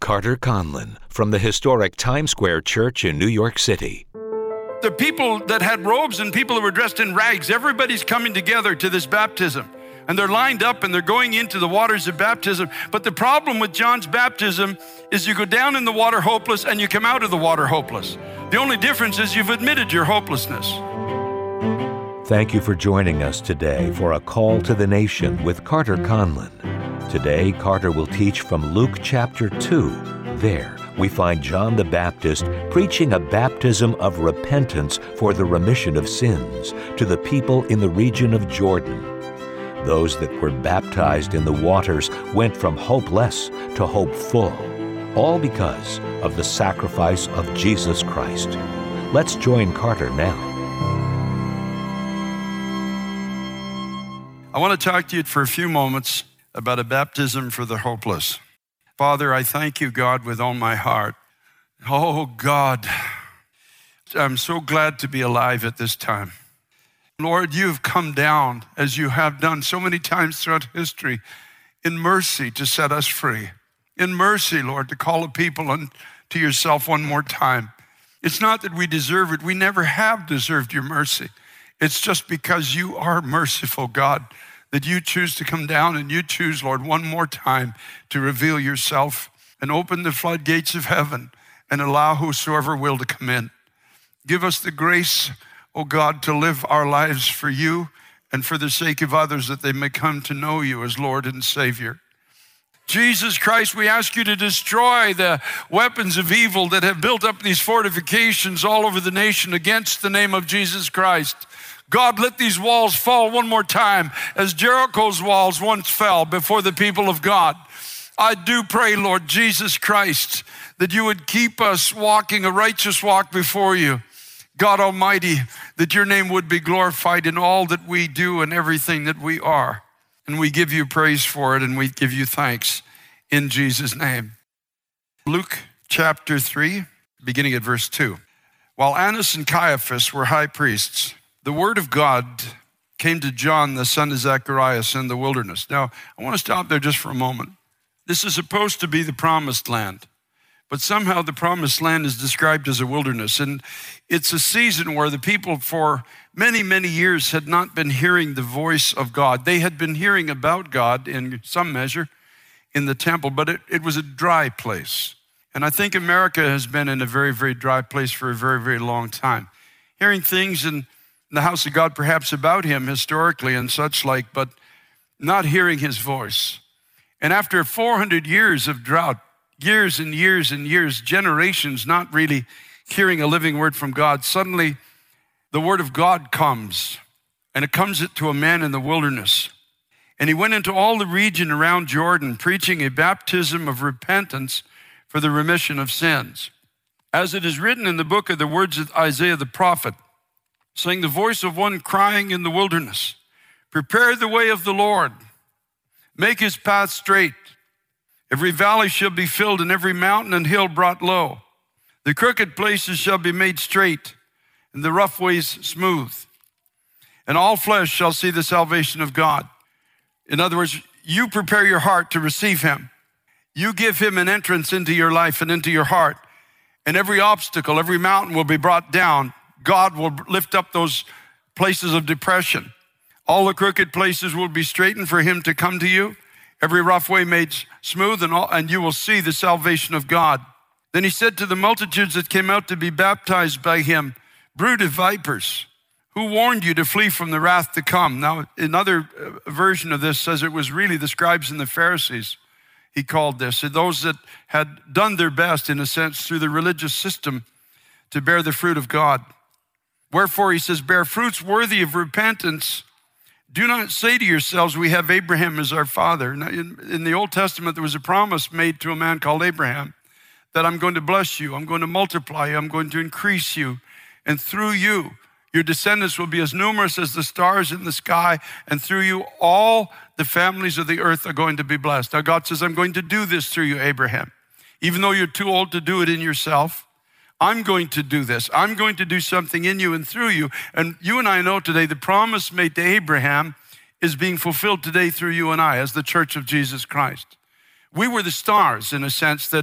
Carter Conlon from the historic Times Square Church in New York City. The people that had robes and people that were dressed in rags, everybody's coming together to this baptism. And they're lined up and they're going into the waters of baptism. But the problem with John's baptism is you go down in the water hopeless and you come out of the water hopeless. The only difference is you've admitted your hopelessness. Thank you for joining us today for A Call to the Nation with Carter Conlon. Today, Carter will teach from Luke chapter 2. There, we find John the Baptist preaching a baptism of repentance for the remission of sins to the people in the region of Jordan. Those that were baptized in the waters went from hopeless to hopeful, all because of the sacrifice of Jesus Christ. Let's join Carter now. I want to talk to you for a few moments about a baptism for the hopeless. Father, I thank you, God, with all my heart. Oh, God, I'm so glad to be alive at this time. Lord, you've come down, as you have done so many times throughout history, in mercy to set us free. In mercy, Lord, to call a people unto yourself one more time. It's not that we deserve it. We never have deserved your mercy. It's just because you are merciful, God, that you choose to come down and you choose, Lord, one more time to reveal yourself and open the floodgates of heaven and allow whosoever will to come in. Give us the grace, oh God, to live our lives for you and for the sake of others, that they may come to know you as Lord and Savior. Jesus Christ, we ask you to destroy the weapons of evil that have built up these fortifications all over the nation against the name of Jesus Christ. God, let these walls fall one more time as Jericho's walls once fell before the people of God. I do pray, Lord Jesus Christ, that you would keep us walking a righteous walk before you. God Almighty, that your name would be glorified in all that we do and everything that we are. And we give you praise for it and we give you thanks in Jesus' name. Luke chapter 3, beginning at verse 2. While Annas and Caiaphas were high priests, the word of God came to John, the son of Zacharias, in the wilderness. Now, I want to stop there just for a moment. This is supposed to be the promised land. But somehow the promised land is described as a wilderness. And it's a season where the people for many, many years had not been hearing the voice of God. They had been hearing about God in some measure in the temple, but it was a dry place. And I think America has been in a very, very dry place for a very, very long time. Hearing things in the house of God perhaps about him historically and such like, but not hearing his voice. And after 400 years of drought, years and years and years, generations not really hearing a living word from God, suddenly the word of God comes, and it comes to a man in the wilderness. And he went into all the region around Jordan, preaching a baptism of repentance for the remission of sins. As it is written in the book of the words of Isaiah the prophet, saying, the voice of one crying in the wilderness, prepare the way of the Lord, make his path straight. Every valley shall be filled and every mountain and hill brought low. The crooked places shall be made straight and the rough ways smooth. And all flesh shall see the salvation of God. In other words, you prepare your heart to receive him. You give him an entrance into your life and into your heart. And every obstacle, every mountain will be brought down. God will lift up those places of depression. All the crooked places will be straightened for him to come to you. Every rough way made smooth, and you will see the salvation of God. Then he said to the multitudes that came out to be baptized by him, brood of vipers, who warned you to flee from the wrath to come? Now, another version of this says it was really the scribes and the Pharisees, he called this, and those that had done their best, in a sense, through the religious system to bear the fruit of God. Wherefore, he says, bear fruits worthy of repentance. Do not say to yourselves, we have Abraham as our father. Now, in the Old Testament, there was a promise made to a man called Abraham that I'm going to bless you, I'm going to multiply you, I'm going to increase you, and through you, your descendants will be as numerous as the stars in the sky, and through you, all the families of the earth are going to be blessed. Now, God says, I'm going to do this through you, Abraham. Even though you're too old to do it in yourself, I'm going to do this. I'm going to do something in you and through you. And you and I know today the promise made to Abraham is being fulfilled today through you and I as the church of Jesus Christ. We were the stars in a sense that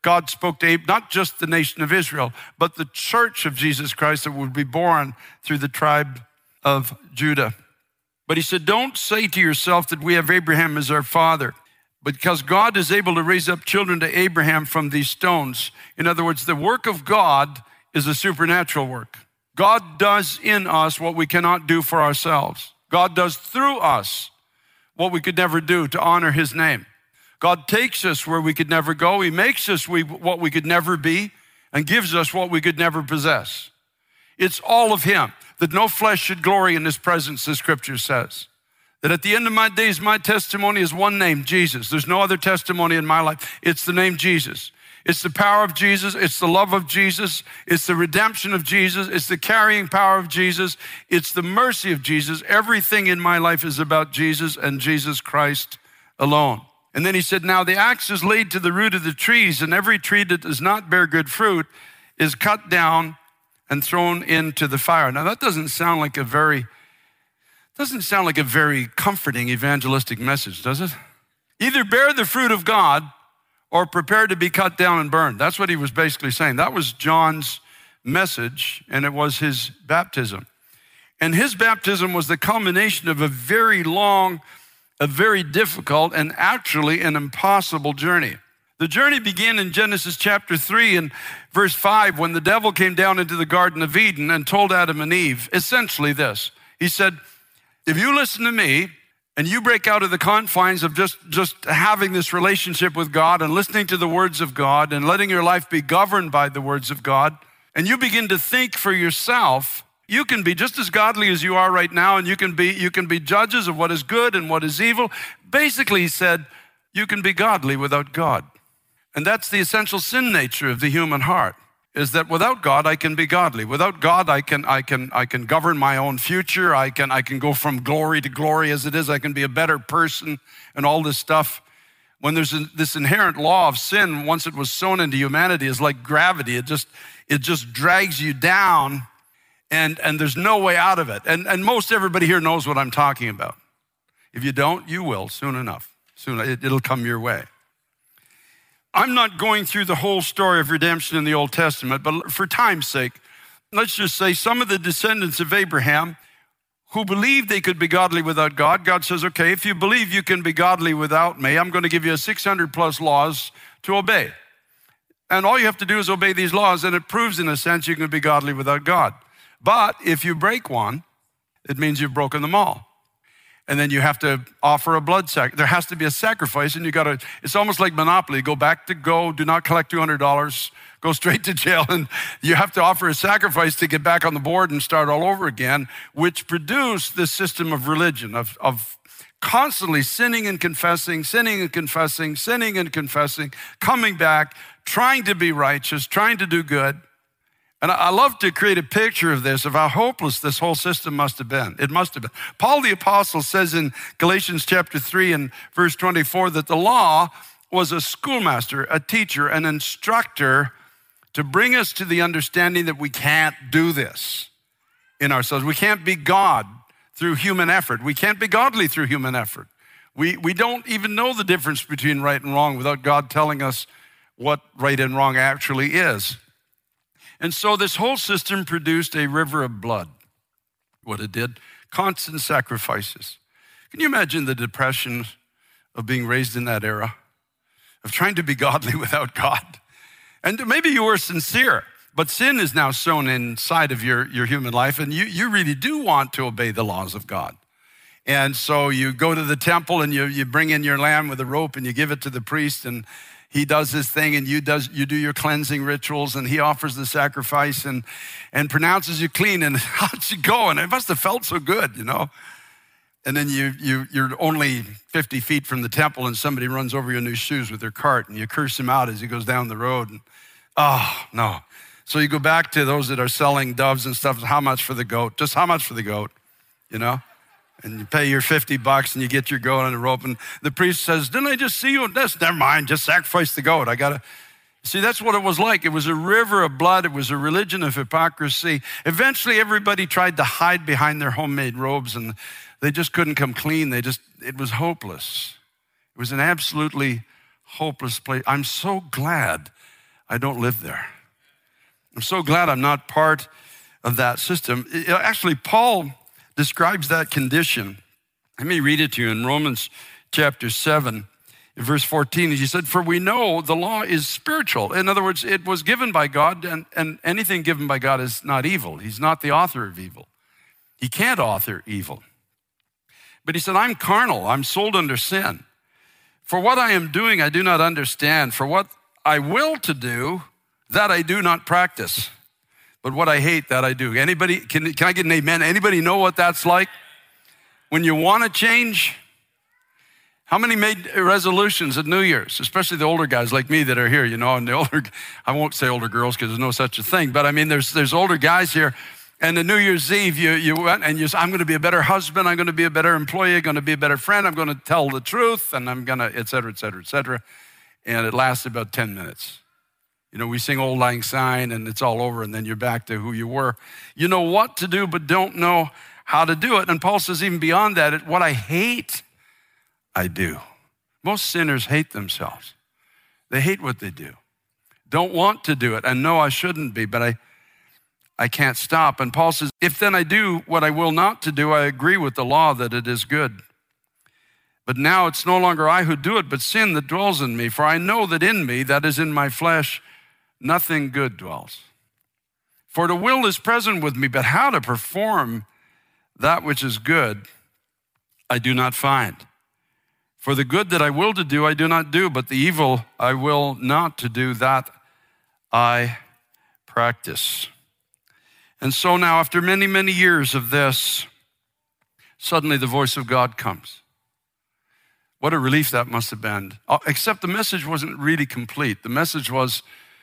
God spoke to not just the nation of Israel, but the church of Jesus Christ that would be born through the tribe of Judah. But he said, don't say to yourself that we have Abraham as our father, because God is able to raise up children to Abraham from these stones. In other words, the work of God is a supernatural work. God does in us what we cannot do for ourselves. God does through us what we could never do to honor his name. God takes us where we could never go. He makes us what we could never be and gives us what we could never possess. It's all of him, that no flesh should glory in his presence, the scripture says. That at the end of my days, my testimony is one name, Jesus. There's no other testimony in my life. It's the name Jesus. It's the power of Jesus. It's the love of Jesus. It's the redemption of Jesus. It's the carrying power of Jesus. It's the mercy of Jesus. Everything in my life is about Jesus and Jesus Christ alone. And then he said, now the axe is laid to the root of the trees, and every tree that does not bear good fruit is cut down and thrown into the fire. Now that doesn't sound like a very comforting evangelistic message, does it? Either bear the fruit of God or prepare to be cut down and burned. That's what he was basically saying. That was John's message, and it was his baptism. And his baptism was the culmination of a very long, a very difficult, and actually an impossible journey. The journey began in Genesis chapter 3 and verse 5 when the devil came down into the Garden of Eden and told Adam and Eve essentially this. He said, if you listen to me and you break out of the confines of just having this relationship with God and listening to the words of God and letting your life be governed by the words of God, and you begin to think for yourself, you can be just as godly as you are right now, and you can be judges of what is good and what is evil. Basically, he said, you can be godly without God. And that's the essential sin nature of the human heart, is that without God, I can be godly. Without God, I can govern my own future. I can go from glory to glory as it is. I can be a better person and all this stuff. When there's this inherent law of sin, once it was sown into humanity, is like gravity. It just drags you down, and there's no way out of it. And most everybody here knows what I'm talking about. If you don't, you will soon enough. Soon it'll come your way. I'm not going through the whole story of redemption in the Old Testament, but for time's sake, let's just say some of the descendants of Abraham who believed they could be godly without God, God says, okay, if you believe you can be godly without me, I'm going to give you 600 plus laws to obey. And all you have to do is obey these laws, and it proves in a sense you can be godly without God. But if you break one, it means you've broken them all. And then you have to offer a blood sacrifice. There has to be a sacrifice, and it's almost like Monopoly. Go back to go, do not collect $200, go straight to jail, and you have to offer a sacrifice to get back on the board and start all over again, which produced this system of religion, of constantly sinning and confessing, sinning and confessing, sinning and confessing, coming back, trying to be righteous, trying to do good. And I love to create a picture of this, of how hopeless this whole system must have been. It must have been. Paul the Apostle says in Galatians chapter 3 and verse 24 that the law was a schoolmaster, a teacher, an instructor to bring us to the understanding that we can't do this in ourselves. We can't be God through human effort. We can't be godly through human effort. We don't even know the difference between right and wrong without God telling us what right and wrong actually is. And so this whole system produced a river of blood. What it did, constant sacrifices. Can you imagine the depression of being raised in that era? Of trying to be godly without God? And maybe you were sincere, but sin is now sown inside of your human life, and you really do want to obey the laws of God. And so you go to the temple and you bring in your lamb with a rope and you give it to the priest, and he does his thing, and you do your cleansing rituals, and he offers the sacrifice and pronounces you clean. And how'd you go? And it must have felt so good, you know. And then you're only 50 feet from the temple, and somebody runs over your new shoes with their cart, and you curse him out as he goes down the road. And oh no! So you go back to those that are selling doves and stuff. How much for the goat? Just how much for the goat? You know. And you pay your $50 and you get your goat on the rope. And the priest says, didn't I just see you on this? Never mind, just sacrifice the goat. See, that's what it was like. It was a river of blood. It was a religion of hypocrisy. Eventually, everybody tried to hide behind their homemade robes, and they just couldn't come clean. It was hopeless. It was an absolutely hopeless place. I'm so glad I don't live there. I'm so glad I'm not part of that system. Actually, Paul describes that condition. Let me read it to you in Romans chapter 7, in verse 14. He said, for we know the law is spiritual. In other words, it was given by God, and anything given by God is not evil. He's not the author of evil. He can't author evil. But he said, I'm carnal. I'm sold under sin. For what I am doing, I do not understand. For what I will to do, that I do not practice. But what I hate, that I do. Anybody, can I get an amen? Anybody know what that's like? When you want to change? How many made resolutions at New Year's? Especially the older guys like me that are here, and the older, I won't say older girls because there's no such a thing, but I mean, there's older guys here. And the New Year's Eve, you went and you said, I'm going to be a better husband, I'm going to be a better employee, I'm going to be a better friend, I'm going to tell the truth, and I'm going to, et cetera, et cetera, et cetera. And it lasted about 10 minutes. We sing Auld Lang Syne and it's all over, and then you're back to who you were. You know what to do, but don't know how to do it. And Paul says even beyond that, what I hate, I do. Most sinners hate themselves. They hate what they do. Don't want to do it. And no, I shouldn't be, but I can't stop. And Paul says, if then I do what I will not to do, I agree with the law that it is good. But now it's no longer I who do it, but sin that dwells in me. For I know that in me, that is in my flesh, nothing good dwells. For the will is present with me, but how to perform that which is good, I do not find. For the good that I will to do, I do not do, but the evil I will not to do, that I practice. And so now, after many, many years of this, suddenly the voice of God comes. What a relief that must have been. Except the message wasn't really complete. The message was,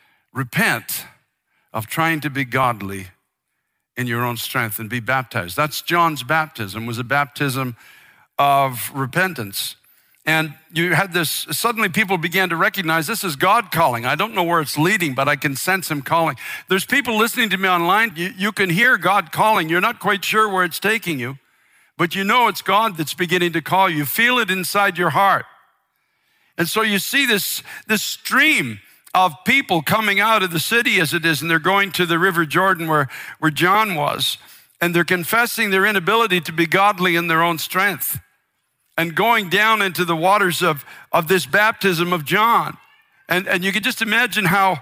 repent of trying to be godly in your own strength and be baptized. That's John's baptism, was a baptism of repentance. And you had this, suddenly people began to recognize this is God calling. I don't know where it's leading, but I can sense him calling. There's people listening to me online. You can hear God calling. You're not quite sure where it's taking you, but you know it's God that's beginning to call you. Feel it inside your heart. And so you see this stream of people coming out of the city as it is, and they're going to the River Jordan where John was, and they're confessing their inability to be godly in their own strength and going down into the waters of this baptism of John. And you can just imagine how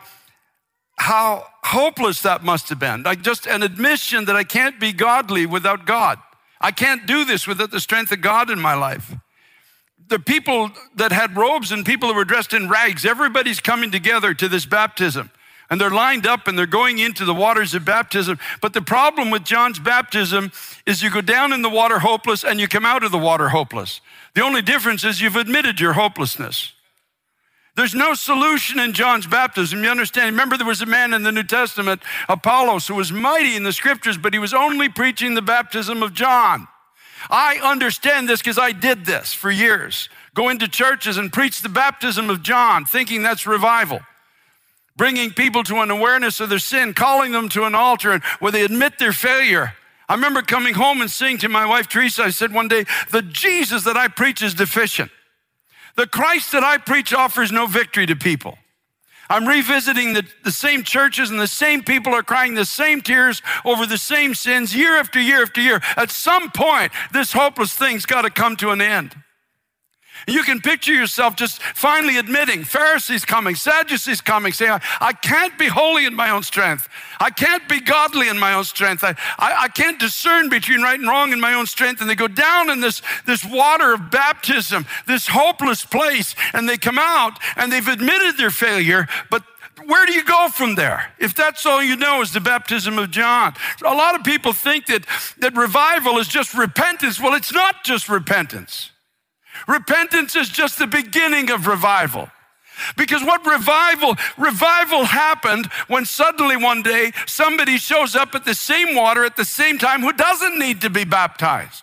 hopeless that must have been. Like just an admission that I can't be godly without God. I can't do this without the strength of God in my life. The people that had robes and people that were dressed in rags, everybody's coming together to this baptism. And they're lined up and they're going into the waters of baptism. But the problem with John's baptism is you go down in the water hopeless and you come out of the water hopeless. The only difference is you've admitted your hopelessness. There's no solution in John's baptism. You understand? Remember, there was a man in the New Testament, Apollos, who was mighty in the scriptures, but he was only preaching the baptism of John. I understand this because I did this for years. Go into churches and preach the baptism of John, thinking that's revival. Bringing people to an awareness of their sin, calling them to an altar where they admit their failure. I remember coming home and saying to my wife, Teresa, I said one day, the Jesus that I preach is deficient. The Christ that I preach offers no victory to people. I'm revisiting the same churches, and the same people are crying the same tears over the same sins year after year after year. At some point, this hopeless thing's got to come to an end. You can picture yourself just finally admitting, Pharisees coming, Sadducees coming, saying, I can't be holy in my own strength. I can't be godly in my own strength. I can't discern between right and wrong in my own strength. And they go down in this water of baptism, this hopeless place, and they come out and they've admitted their failure, but where do you go from there? If that's all you know is the baptism of John. A lot of people think that revival is just repentance. Well, it's not just repentance. Repentance is just the beginning of revival. Because what revival happened when suddenly one day somebody shows up at the same water at the same time who doesn't need to be baptized.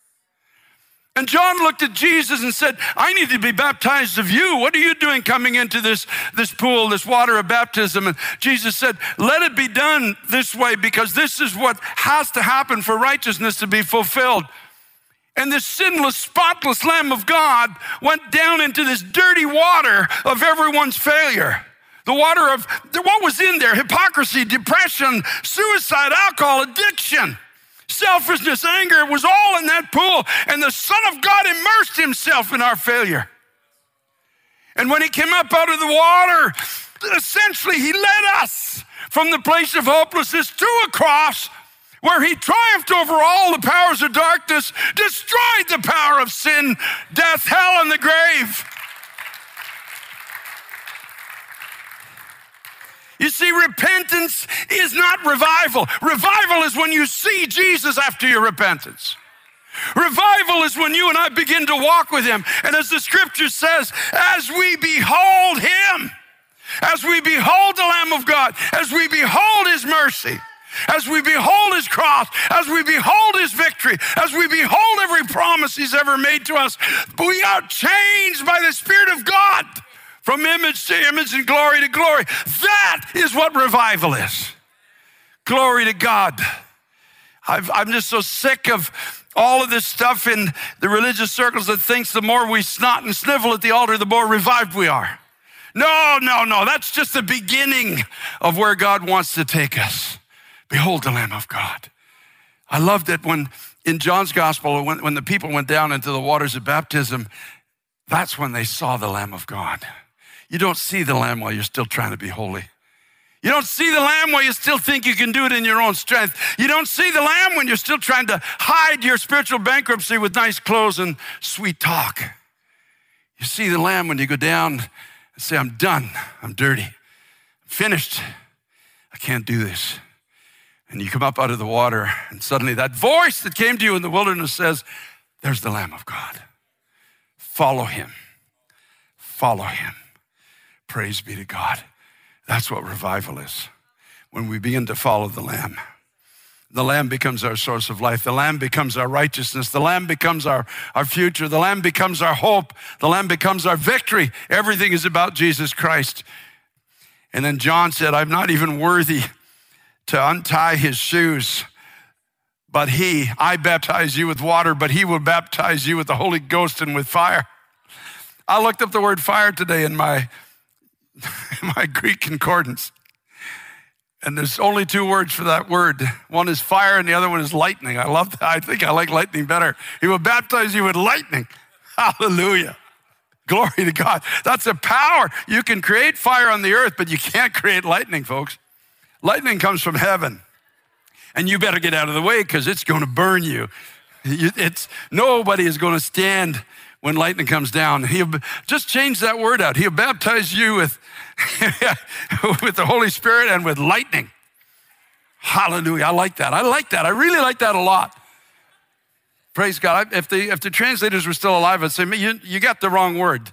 And John looked at Jesus and said, I need to be baptized of you. What are you doing coming into this pool, this water of baptism? And Jesus said, let it be done this way because this is what has to happen for righteousness to be fulfilled. And this sinless, spotless Lamb of God went down into this dirty water of everyone's failure. The water of what was in there: hypocrisy, depression, suicide, alcohol, addiction, selfishness, anger. It was all in that pool. And the Son of God immersed himself in our failure. And when he came up out of the water, essentially he led us from the place of hopelessness to a cross where he triumphed over all the powers of darkness, destroyed the power of sin, death, hell, and the grave. You see, repentance is not revival. Revival is when you see Jesus after your repentance. Revival is when you and I begin to walk with him. And as the scripture says, as we behold him, as we behold the Lamb of God, as we behold his mercy, as we behold his cross, as we behold his victory, as we behold every promise he's ever made to us, we are changed by the Spirit of God from image to image and glory to glory. That is what revival is. Glory to God. I'm just so sick of all of this stuff in the religious circles that thinks the more we snot and snivel at the altar, the more revived we are. No. That's just the beginning of where God wants to take us. Behold the Lamb of God. I loved it when in John's gospel, when the people went down into the waters of baptism, that's when they saw the Lamb of God. You don't see the Lamb while you're still trying to be holy. You don't see the Lamb while you still think you can do it in your own strength. You don't see the Lamb when you're still trying to hide your spiritual bankruptcy with nice clothes and sweet talk. You see the Lamb when you go down and say, I'm done, I'm dirty, I'm finished, I can't do this. And you come up out of the water and suddenly that voice that came to you in the wilderness says, there's the Lamb of God. Follow him. Follow him. Praise be to God. That's what revival is. When we begin to follow the Lamb becomes our source of life. The Lamb becomes our righteousness. The Lamb becomes our future. The Lamb becomes our hope. The Lamb becomes our victory. Everything is about Jesus Christ. And then John said, I'm not even worthy to untie his shoes, but I baptize you with water, but he will baptize you with the Holy Ghost and with fire. I looked up the word fire today in my Greek concordance. And there's only two words for that word. One is fire and the other one is lightning. I love that. I think I like lightning better. He will baptize you with lightning. Hallelujah. Glory to God. That's a power. You can create fire on the earth, but you can't create lightning, folks. Lightning comes from heaven. And you better get out of the way because it's going to burn you. Nobody is going to stand when lightning comes down. He'll just change that word out. He'll baptize you with the Holy Spirit and with lightning. Hallelujah. I like that. I really like that a lot. Praise God. If the translators were still alive, I'd say, you got the wrong word.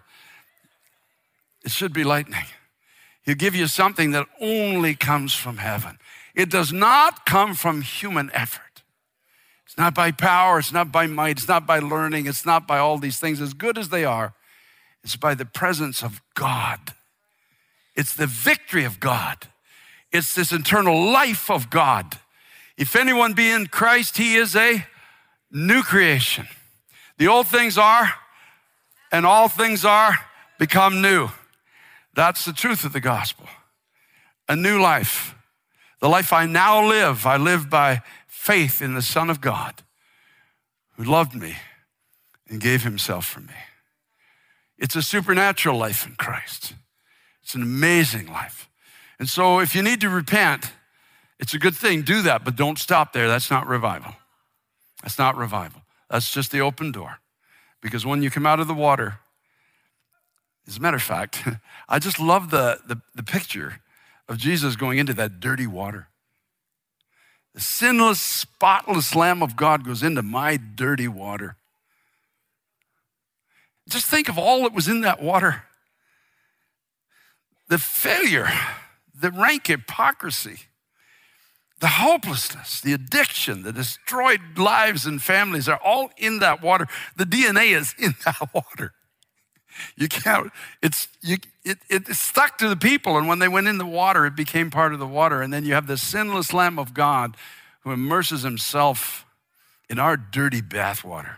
It should be lightning. He'll give you something that only comes from heaven. It does not come from human effort. It's not by power, it's not by might, it's not by learning, it's not by all these things, as good as they are. It's by the presence of God. It's the victory of God. It's this eternal life of God. If anyone be in Christ, he is a new creation. The old things are, and all things are become new. That's the truth of the gospel. A new life. The life I now live, I live by faith in the Son of God who loved me and gave himself for me. It's a supernatural life in Christ. It's an amazing life. And so if you need to repent, it's a good thing, do that, but don't stop there. That's not revival. That's not revival. That's just the open door. Because when you come out of the water, as a matter of fact, I just love the picture of Jesus going into that dirty water. The sinless, spotless Lamb of God goes into my dirty water. Just think of all that was in that water. The failure, the rank hypocrisy, the hopelessness, the addiction, the destroyed lives and families are all in that water. The DNA is in that water. You can't, it's stuck to the people, and when they went in the water, it became part of the water. And then you have the sinless Lamb of God who immerses himself in our dirty bathwater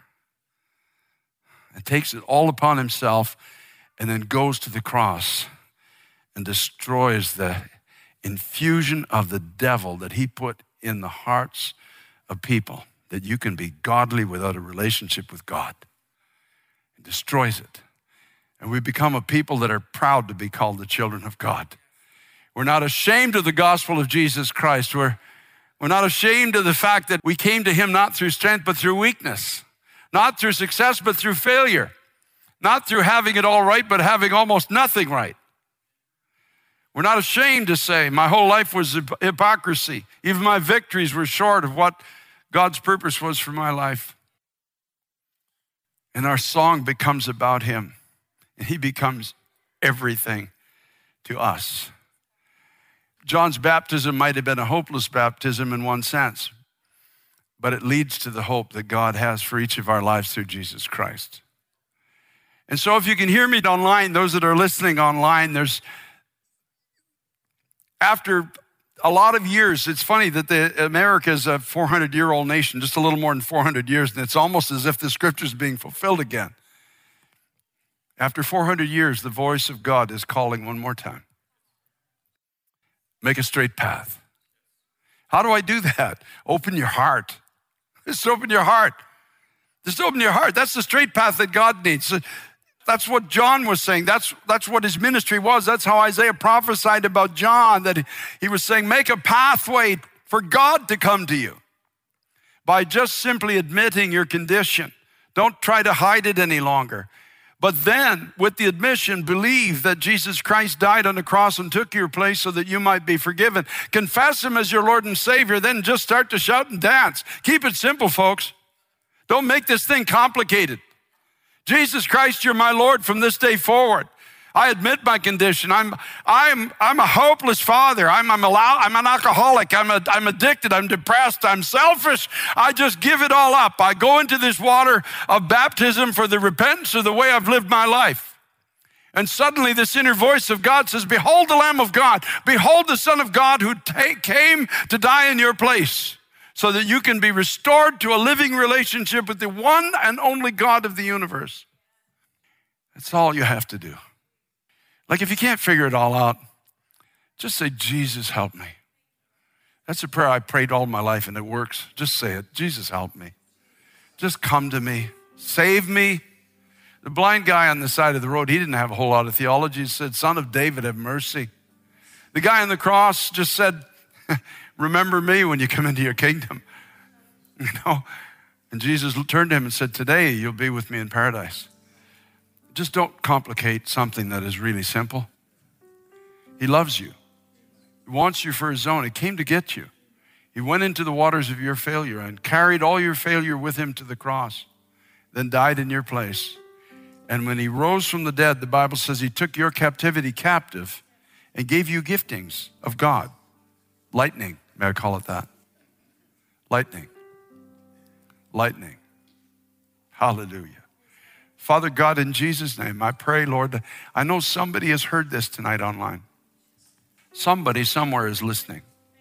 and takes it all upon himself and then goes to the cross and destroys the infusion of the devil that he put in the hearts of people, that you can be godly without a relationship with God. It destroys it. And we become a people that are proud to be called the children of God. We're not ashamed of the gospel of Jesus Christ. We're not ashamed of the fact that we came to him not through strength, but through weakness. Not through success, but through failure. Not through having it all right, but having almost nothing right. We're not ashamed to say, my whole life was hypocrisy. Even my victories were short of what God's purpose was for my life. And our song becomes about him. And he becomes everything to us. John's baptism might have been a hopeless baptism in one sense, but it leads to the hope that God has for each of our lives through Jesus Christ. And so if you can hear me online, those that are listening online, after a lot of years, it's funny that America is a 400-year-old nation, just a little more than 400 years, and it's almost as if the scripture is being fulfilled again. After 400 years, the voice of God is calling one more time. Make a straight path. How do I do that? Open your heart. Just open your heart. Just open your heart. That's the straight path that God needs. That's what John was saying. That's what his ministry was. That's how Isaiah prophesied about John, that he was saying, make a pathway for God to come to you by just simply admitting your condition. Don't try to hide it any longer. But then, with the admission, believe that Jesus Christ died on the cross and took your place so that you might be forgiven. Confess him as your Lord and Savior, then just start to shout and dance. Keep it simple, folks. Don't make this thing complicated. Jesus Christ, you're my Lord from this day forward. I admit my condition. I'm a hopeless father. I'm an alcoholic. I'm addicted. I'm depressed. I'm selfish. I just give it all up. I go into this water of baptism for the repentance of the way I've lived my life. And suddenly this inner voice of God says, behold the Lamb of God. Behold the Son of God who came to die in your place so that you can be restored to a living relationship with the one and only God of the universe. That's all you have to do. Like if you can't figure it all out, just say, Jesus, help me. That's a prayer I prayed all my life and it works. Just say it. Jesus, help me. Just come to me. Save me. The blind guy on the side of the road, he didn't have a whole lot of theology. He said, Son of David, have mercy. The guy on the cross just said, remember me when you come into your kingdom. You know? And Jesus turned to him and said, today you'll be with me in paradise. Just don't complicate something that is really simple. He loves you. He wants you for his own. He came to get you. He went into the waters of your failure and carried all your failure with him to the cross, then died in your place. And when he rose from the dead, the Bible says he took your captivity captive and gave you giftings of God. Lightning, may I call it that? Lightning. Lightning. Hallelujah. Father God, in Jesus' name, I pray, Lord, I know somebody has heard this tonight online. Somebody somewhere is listening.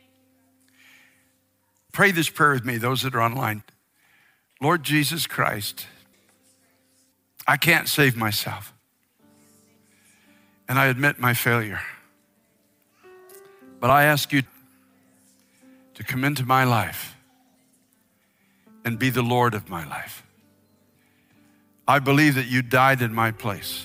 Pray this prayer with me, those that are online. Lord Jesus Christ, I can't save myself. And I admit my failure. But I ask you to come into my life and be the Lord of my life. I believe that you died in my place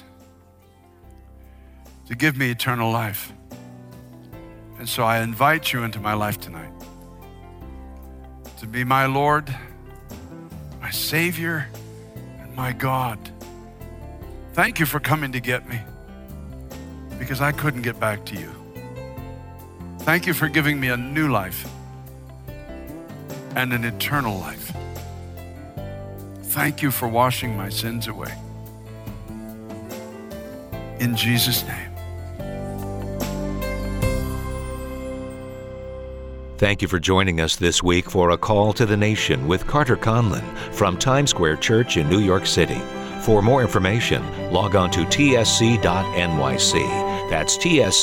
to give me eternal life. And so I invite you into my life tonight to be my Lord, my Savior, and my God. Thank you for coming to get me because I couldn't get back to you. Thank you for giving me a new life and an eternal life. Thank you for washing my sins away. In Jesus' name. Thank you for joining us this week for A Call to the Nation with Carter Conlon from Times Square Church in New York City. For more information, log on to tsc.nyc. That's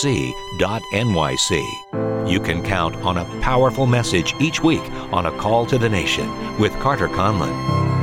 tsc.nyc. You can count on a powerful message each week on A Call to the Nation with Carter Conlon.